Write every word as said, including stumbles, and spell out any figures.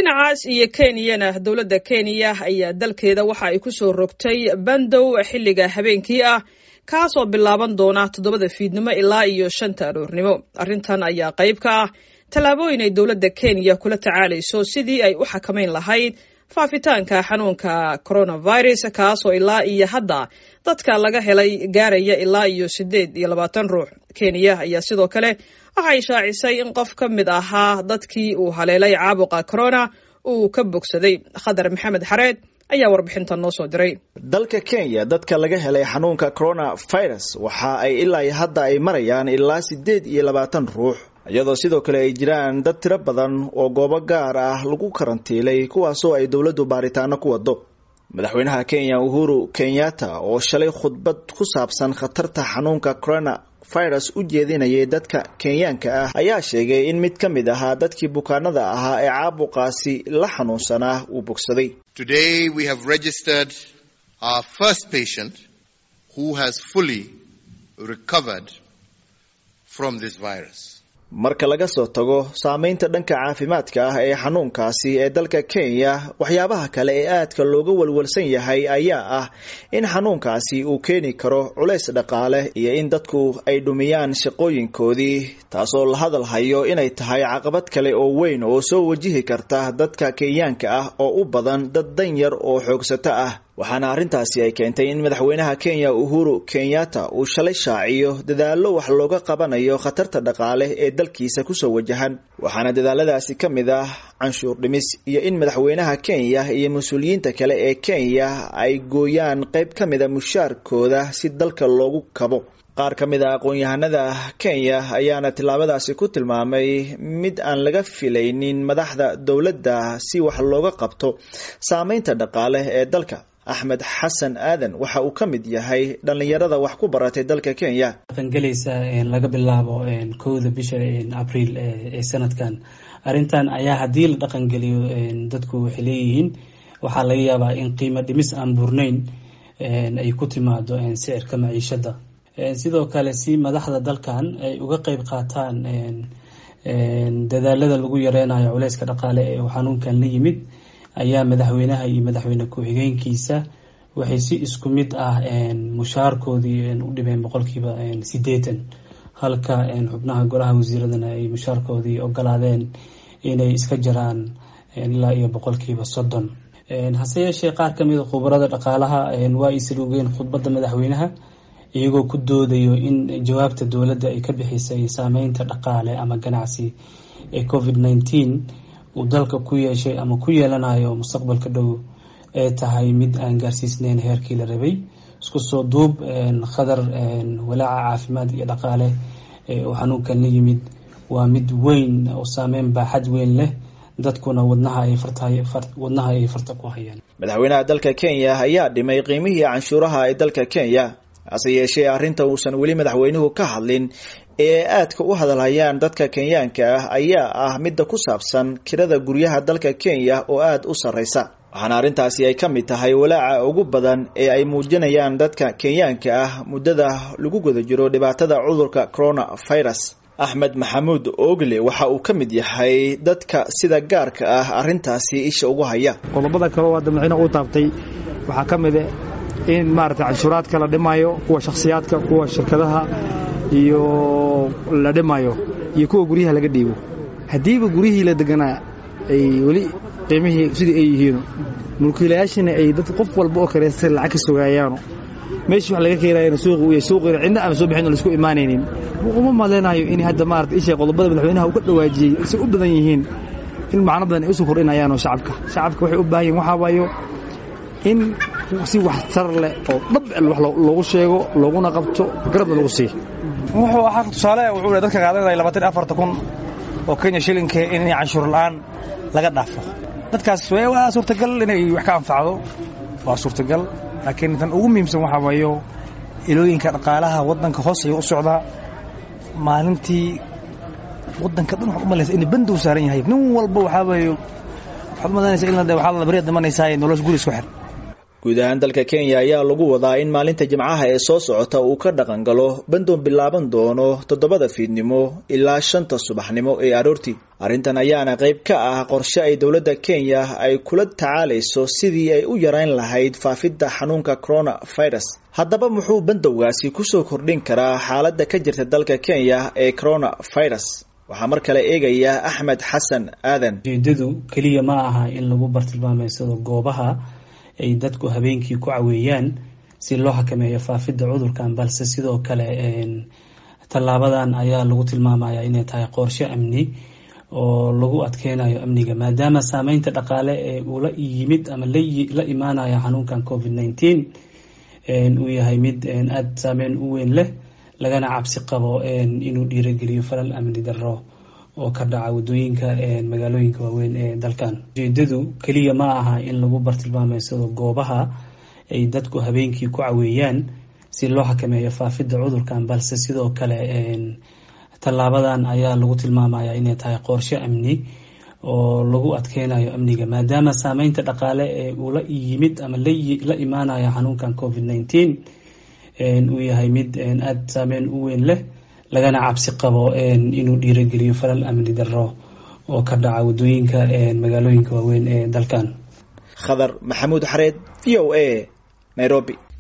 dhinacaas iyo Kenyana dawladda Kenya ayaa dalkeeda waxa ay ku soo rogtay bandow xilliga habeenkii ah kaasoo bilaaban doona toddobada fiidnimo ilaa iyo shanta aroornimo. Arrintan ayaa qayb ka ah tallaabooyin ay dawladda Kenya kula tacaalayso sidii ay u xakameyn lahayd faafitaanka xanuunka coronavirus kaasoo ilaa iyo hadda dadka laga helay gaaraya ilaa iyo sideed iyo labaatan ruux. Kenya ayaa sidoo kale waxay shaacisay in qof ka mid ahaa dadkii uu haleelay caabuqa corona uu ka bogsaday. Khadar Maxamed Xareed ayaa warbixintan noo soo diray. Dalka Kenya dadka laga helay xanuunka coronavirus waxa ay ilaa hadda ay marayaan ilaa sideed iyo labaatan ruux, iyadoo sidoo kale ay jiraan dad tiro badan oo goobo gaar ah lagu karantiilay kuwaasoo ay dawladdu baaritaano ku wado. Madaxweynaha Kenya Uhuru Kenyatta oo shalay khudbad ku saabsan khatarta xanuunka corona virus u jeedinayay dadka Kenyaanka ah ayaa sheegay in mid ka mid ah dadkii bukaanada ahaa ee caabuqaasi la xanuunsanaa uu bogsaday. Today we have registered our first patient who has fully recovered from this virus. Marka laga soo tago saameynta dhanka caafimaadka ah ee xanuunkaasi ee dalka Kenya, waxyaabaha kale ee aadka looga walwalsan yahay ayaa ah in xanuunkaasi uu keeni karo culays dhaqaale iyo in dadku ay dhumiyaan shaqooyinkoodii, taasoo la hadal hayo inay tahay caqabad kale oo weyn oo soo wajihi karta dadka Kenyaanka ah oo u badan dad danyar oo xoogsata ah. waxaana arrintaasi ay keentay in madaxweynaha Kenya Uhuru Kenyatta uu shalay shaaciyo dadaallo wax looga qabanayo khatarta dhaqaale ee dalkiisa ku soo wajahan. waxaana dadaaladaasi ka mid ah canshuur dhimis iyo in madaxweynaha Kenya iyo mas'uuliyiinta kale ee Kenya ay gooyaan qayb ka mid ah mushaarkooda si dalka loogu kabo. qaar ka mid ah aqoon-yahanada Kenya ayaana tilaabadaasi ku tilmaamay mid aan laga filaynin madaxda dawladda si wax looga qabto saameynta dhaqaale ee dalka. Ahmed Hassan Aadan waxa uu ka mid yahay dhalinyarada wax ku baratay dalka Kenya. Tangalaysa in laga bilaabo kowda bisha April ee sanadkan. Arrintan ayaa hadii la dhaqan geliyo dadku waxay leeyihiin waxa laga yaabaa in qiimo dhimis aan burnayn ay ku timaado sicirka maciishada. sidoo kale si madaxda dalkan ay uga qayb qaataan dadaalada lagu yareynayo culayska dhaqaale ee xanuunkan la yimid ayaa madaxweynaha iyo madaxweyne ku-xigeenkiisa waxay si isku mid ah mushaarkoodii u dhibeen boqolkiiba siddeetan, halka xubnaha golaha wasiiradana ay mushaarkoodii ogolaadeen inay iska jaraan ilaa iyo boqolkiiba soddon. hase yeeshee qaar ka mid ah khubarada dhaqaalaha waa ay saluugeen khudbadda madaxweynaha iyagoo ku doodayo in jawaabta dawladda ay ka bixisay saameynta dhaqaale ama ganacsi ee covid nineteen uu dalka ku yeeshay ama ku yeelanayo mustaqbalka dhow ee tahay mid aan gaarsiisnayn heerkii la rabay. isku soo duub khadar walaaca caafimaad iyo dhaqaale ee xanuunkan la yimid waa mid weyn oo saameyn baaxad weyn leh, dadkuna wadnaha ay fartay wadnaha ay farta ku hayaan. madaxweynaha dalka Kenya ayaa dhimay qiimihii canshuuraha ee dalka Kenya, hase yeeshee arrinta uusan weli madaxweynuhu ka hadlin ee aadka u hadalhayaan dadka Kenyaanka ah ayaa ah midda ku saabsan kirada guryaha dalka Kenya oo aad u sareysa. waxaana arrintaasi ay ka mid tahay walaaca ugu badan ee ay muujinayaan dadka Kenyaanka ah muddada lagu guda jiro dhibaatada cudurka coronavirus. Ahmed Maxamuud Ogle waxa uu ka mid yahay dadka sida gaarka ah arrintaasi isha ugu haya. qodobada kale oo madaxweynaha uu taabtay waxa ka mid ah in maarta canshuuraadka la dhimayo, kuwa shakhsiyaadka, kuwa shirkadaha iyo la dhimayo, iyo kuwa guryaha laga dhiibo. hadiiba guriyihii la deganaa ay wali qiimihii sidii ay yihiin, mulkiilayaashina ay dad qof walba oo kale si lacag ka sugayaan, meeshii wax laga keenayna suuqa iyo suuqina cidna aan soo bixin oo la isku imaanaynin. uma maleenayo in hadda maarta isha qodobada madaxweynaha uu ka dhawaajiyay si u badan yihiin in macna badan ay u soo kordhinayaan shacabka. shacabka waxay u baahan yihiin waxa waayo in si wax tar leh oo dhab wax loogu sheego, looguna qabto, garabna lagu siiyo. wuxuu ahaa tusaale wuxuu dadka qaadanaya labaatan iyo afar kun oo Kenya shilinka in canshuur la'aan laga dhaafo. dadkaas waa suurtagal inay wax ka anfacdo, waa suurtagal, laakiin tan ugu muhiimsan waxa waayo ilooyinka dhaqaalaha wadanka hoos ay u socdaa. maalintii wadanka dhan waxa u maleysay in bandu saaran yahay, nin walba waxa waayo waxa madanaysa in la waxa la bariid dhimanaysaa nolosh guri isku xir. guud ahaan dalka Kenya ayaa lagu wadaa in maalinta Jimcaha ee soo socota uu ka dhaqan galo bandoon bilaaban doono toddobada fiidnimo ilaa shanta subaxnimo ee aroortii. Arrintan ayaana qayb ka ah qorshe ay dowladda Kenya ay kula tacaalayso sidii ay u yareyn lahayd faafidda xanuunka coronavirus. Haddaba muxuu bandowgaasi ku soo kordhin karaa xaaladda ka jirta dalka Kenya ee coronavirus? waxaa mar kale eegaya Axmed Xasan Aadan. ujeedadu kaliya ma aha in lagu bartilmaameedsado goobaha ay dadku habeenkii ku caweeyaan si loo xakameeyo faafidda cudurkan, balse sidoo kale tallaabadan ayaa lagu tilmaamayaa inay tahay qorshe amni oo lagu adkeynayo amniga, maadaama saameynta dhaqaale ee uu la yimid ama la imaanaya xanuunkan covid nineteen uu yahay mid aad saameyn u weyn leh, lagana cabsi qabo inuu dhiirigeliyo falal amni darro oo ka dhaca wadooyinka magaalooyinka waaweyn ee dalkan. ujeedadu kaliya ma aha in lagu bartilmaameedsado goobaha ay dadku habeenkii ku caweeyaan si loo xakameeyo faafidda cudurkan, balse sidoo kale tallaabadan ayaa lagu tilmaamayaa inay tahay qorshe amni oo lagu adkeynayo amniga, maadaama saameynta dhaqaale ee uu la yimid ama la imaanaya xanuunkan covid nineteen uu yahay mid aad saameyn u weyn leh, lagana cabsi qabo inuu dhiirigeliyo falal amni darro oo ka dhaca wadooyinka magaalooyinka waaweyn ee dalkan. Khadar Maxamuud Xareed, V O A, Nairobi.